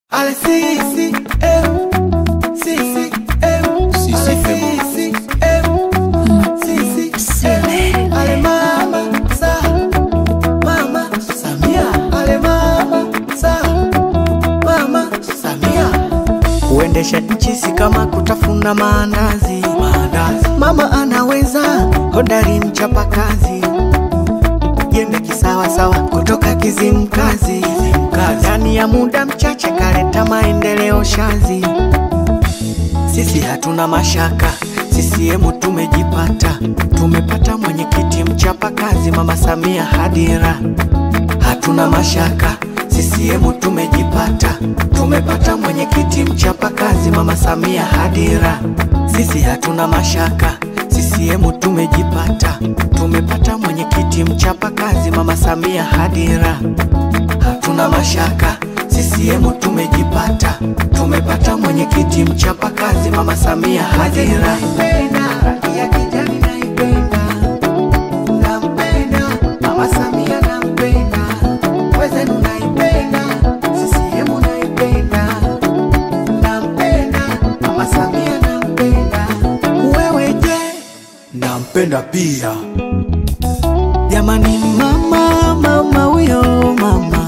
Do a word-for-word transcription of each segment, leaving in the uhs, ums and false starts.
Ale si si eh si si eh si si si eh si si eh ale mama sa mama Samia ale mama sa mama Samia kuendesha nchi si kama kutafuna maandazi maandazi mama anaweza hodari mchapa kazi jembe kisawa sawa kutoka Kizimkazi ndani ya muda mchache kaleta maendeleo shazi. Sisi hatuna mashaka, C C M tumejipata, tumepata mwenyekiti mchapa kazi mama Samia Hadira. Hatuna mashaka, C C M tumejipata, tumepata mwenyekiti mchapa kazi mama Samia Hadira. Sisi hatuna mashaka, C C M tumejipata, tumepata mwenyekiti mchapa kazi mama Samia Hadira. Hatuna mashaka, C C M tumejipata, tumepata mwenyekiti mchapa kazi mama Samia Hadira. Ya kijani naipenda, nampenda mama Samia nampenda, wezenu naipenda, C C M naipenda, nampenda mama Samia nampenda. Wewe je? Nampenda pia. Jamani mama mama huyo mama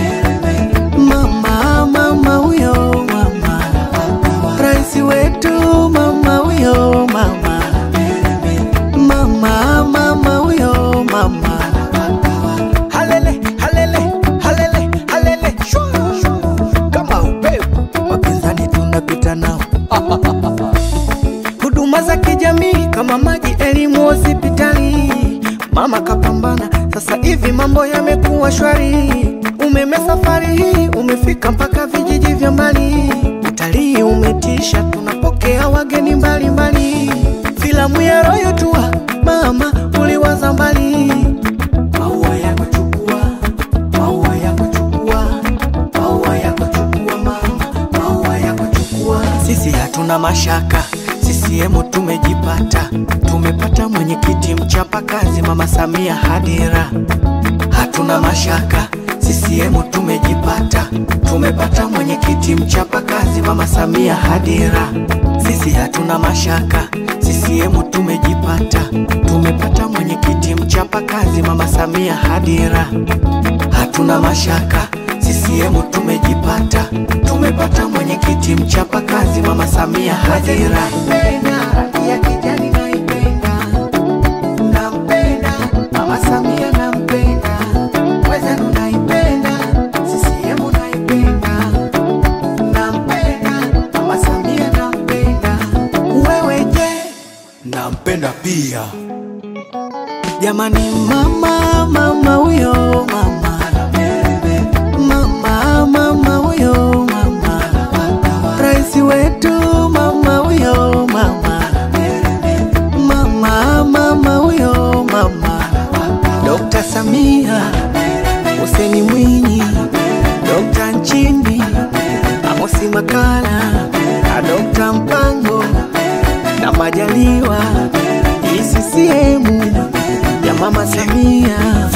mama mama huyo mama raisi wetu mama huyo mama mama mama huyo mama halele halele halele halele shoo kama upepo wapinzani tunapita nao. Huduma za kijamii kama maji, elimu, hospitali mama kapambana, sasa hivi mambo yamekuwa shwari. Umeme safari hii umefika mpaka vijiji vya mbali. Utalii umetisha, tunapokea wageni mbali mbali. Filamu ya Royal Tour mama uliwaza mbali. Maua yako chukua, maua yako chukua, maua yako chukua mama, maua yako chukua. Sisi hatuna mashaka, C C M tumejipata, tumepata mwenyekiti mchapa kazi mama Samia Hadira. Hatuna mashaka, C C M tumejipata, tumepata mwenyekiti mchapa kazi mama Samia Hadira. Sisi hatuna mashaka, C C M tumejipata, tumepata mwenyekiti mchapa kazi mama Samia Hadira. Hatuna mashaka, C C M tumejipata, tumepata mwenyekiti mchapa kazi mama Samia Hadira. Ya kijani naipenda, nampenda mama Samia nampenda, wezenu naipenda, C C M naipenda, nampenda mama Samia nampenda. Wewe je? Nampenda pia. Jamani mama mama huyo mama mama mama huyo mama raisi wetu mama huyo mama mama mama huyo mama Dokta Samia Hussein Mwinyi, Dokta Nchimbi, Amosi Makala na Dokta Mpango na Majaliwa. C C M ya mama Samia.